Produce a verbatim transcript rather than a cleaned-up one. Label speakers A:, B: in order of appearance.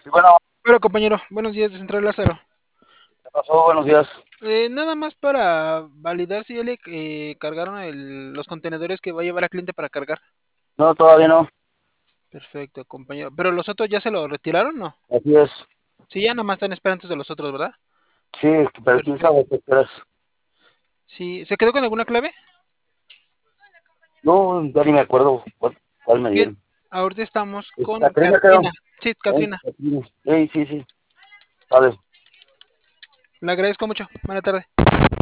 A: Sí, bueno,
B: Hola compañero, buenos días de Central Lázaro.
A: ¿qué pasó? Buenos días.
B: Eh, nada más para validar si ya le eh, cargaron el- los contenedores que va a llevar al cliente para cargar.
A: No, todavía no.
B: Perfecto, compañero. Pero los otros ya se lo retiraron, ¿no?
A: Así es.
B: Sí, ya nada más están esperando de los otros, ¿verdad?
A: Sí, pero quién sabe
B: Perfecto.
A: qué crees.
B: Sí, ¿se quedó con alguna clave?
A: No, ya ni me acuerdo cuál, cuál me
B: Bien,
A: dieron.
B: ahorita estamos
A: Es
B: con
A: Catrina, creo.
B: Katrina. Sí,
A: Eh,
B: Katrina.
A: Catrina. Sí, sí, sí. Vale.
B: Le agradezco mucho. Buena tarde.